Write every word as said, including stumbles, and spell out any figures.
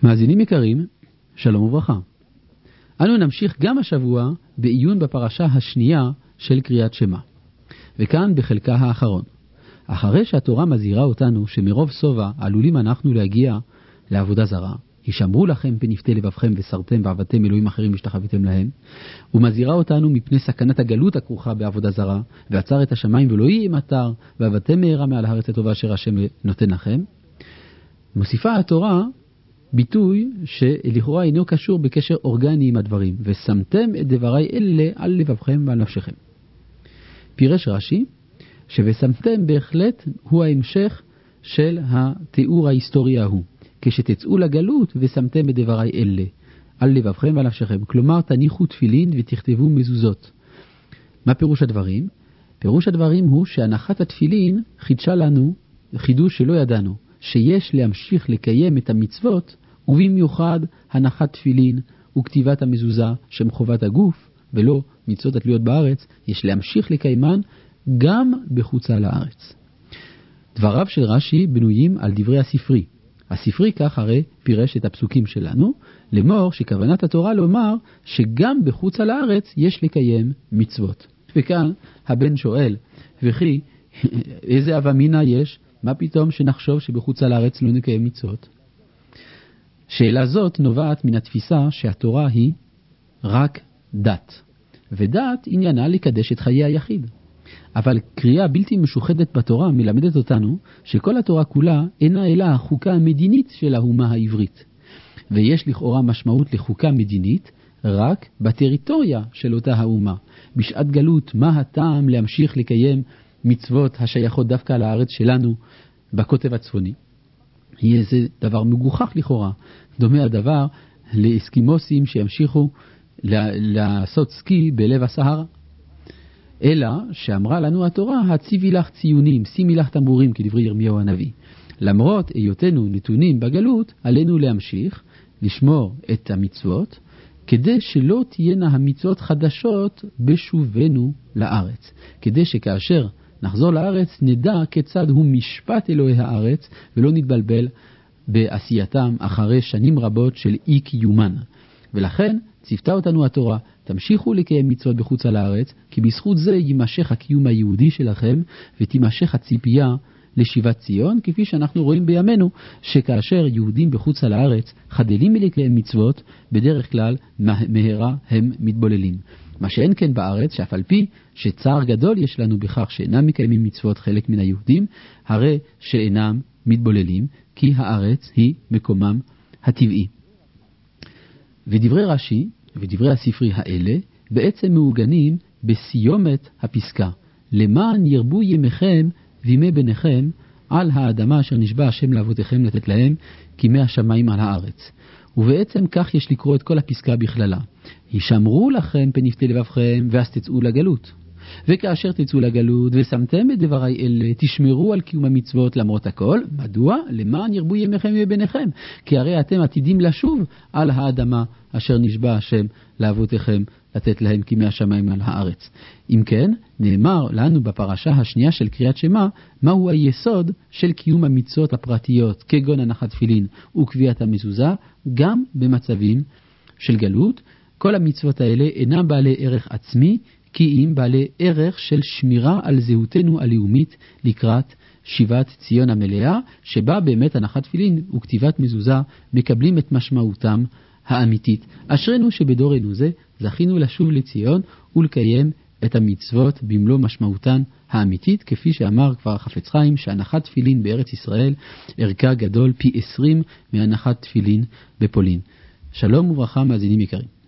מאזינים יקרים, שלום וברכה. אנו נמשיך גם השבוע בעיון בפרשה השנייה של קריאת שמע. וכאן בחלקה האחרון. אחרי שהתורה מזהירה אותנו שמרוב סובה עלולים אנחנו להגיע לעבודה זרה, הישמרו לכם פנפתי לבבכם וסרתם ועבדתם אלוהים אחרים ושתחוויתם להם, ומזהירה אותנו מפני סכנת הגלות הכרוכה בעבודה זרה, ועצר את השמיים ולא יהיה מטר, ועבדתם מהרה מעל הארץ הטובה אשר השם נותן לכם. מוסיפה התורה ביטוי שלכאורה אינו קשור בקשר אורגני עם הדברים, ושמתם את דברי אלה על לבבכם ועל נפשכם. פירש רש"י ש"ושמתם" בהחלט הוא ההמשך של התיאור ההיסטורי ההוא. כשתצאו לגלות ושמתם את דברי אלה על לבבכם ועל נפשכם, כלומר תניחו תפילין ותכתבו מזוזות. מה פירוש הדברים? פירוש הדברים הוא שהנחת התפילין חידשה לנו חידוש שלא ידענו, שיש להמשיך לקיים את המצוות, ובמיוחד הנחת תפילין וכתיבת המזוזה שהם חובת הגוף ולא מצוות התלויות בארץ, יש להמשיך לקיימן גם בחוצה לארץ. דבריו של רש"י בנויים על דברי הספרי. הספרי כך הרי פירש את הפסוקים שלנו, לאמור שכוונת התורה לומר שגם בחוצה לארץ יש לקיים מצוות. וכאן הבן שואל, וכי איזה הווה אמינא יש? מה פתאום שנחשוב שבחוצה לארץ לא נקיים מצוות? שאלה זאת נובעת מן התפיסה שהתורה היא רק דת, ודת עניינה לקדש את חיי היחיד. אבל קריאה בלתי משוחדת בתורה מלמדת אותנו שכל התורה כולה אינה אלא החוקה המדינית של האומה העברית. ויש לכאורה משמעות לחוקה מדינית רק בטריטוריה של אותה האומה. בשעת גלות מה הטעם להמשיך לקיים מצוות השייכות דווקא לארץ שלנו בקוטב הצפוני? יהיה זה דבר מגוחך לכאורה. דומה הדבר לאסקימוסים שימשיכו לעשות סקי בלב הסהרה. אלא שאמרה לנו התורה, הציבי לך ציונים, שימי לך תמרורים, כדברי ירמיהו הנביא. למרות היותנו נתונים בגלות, עלינו להמשיך לשמור את המצוות, כדי שלא תהיינה המצוות חדשות בשובנו לארץ. כדי שכאשר נחזור לארץ נדע כיצד הוא משפט אלוהי הארץ, ולא נתבלבל בעשייתם אחרי שנים רבות של אי קיומן. ולכן ציוותה אותנו התורה, תמשיכו לקיים מצוות בחוץ על הארץ, כי בזכות זה יימשך הקיום היהודי שלכם, ותימשך הציפייה לשיבת ציון, כפי שאנחנו רואים בימינו, שכאשר יהודים בחוץ על הארץ חדלים מלקיים מצוות, בדרך כלל מהרה הם מתבוללים. מה שאין כן בארץ, שאף על פי שצער גדול יש לנו בכך שאינם מקיימים מצוות חלק מן היהודים, הרי שאינם מתבוללים, כי הארץ היא מקומם הטבעי. ודברי רש"י ודברי הספרי האלה בעצם מעוגנים בסיומת הפסקה, למען ירבו ימיכם וימי בניכם על האדמה אשר נשבע השם לאבותיכם לתת להם כימי השמיים על הארץ. ובעצם כך יש לקרוא את כל הפסקה בכללה. הישמרו לכם פנפתי לבבכם ואז תצאו לגלות. וכאשר תצאו לגלות ושמתם את דברי אלה, תשמרו על קיום המצוות למרות הכל. מדוע? למען ירבו ימיכם ובניכם. כי הרי אתם עתידים לשוב על האדמה אשר נשבע השם לאבותיכם לתת להם כימי השמיים על הארץ. אם כן, נאמר לנו בפרשה השנייה של קריאת שמע, מהו היסוד של קיום המצוות הפרטיות, כגון הנחת תפילין וקביעת המזוזה, גם במצבים של גלות. כל המצוות האלה אינם בעלי ערך עצמי, כי אם בעלי ערך של שמירה על זהותנו הלאומית לקראת שיבת ציון המלאה, שבה באמת הנחת תפילין וכתיבת מזוזה מקבלים את משמעותם האמיתית. אשרנו שבדורנו זה זכינו לשוב לציון ולקיים את המצוות במלוא משמעותן האמיתית, כפי שאמר כבר חפץ חיים שהנחת תפילין בארץ ישראל ערכה גדול פי עשרים מהנחת תפילין בפולין. שלום וברכה מאזינים יקרים.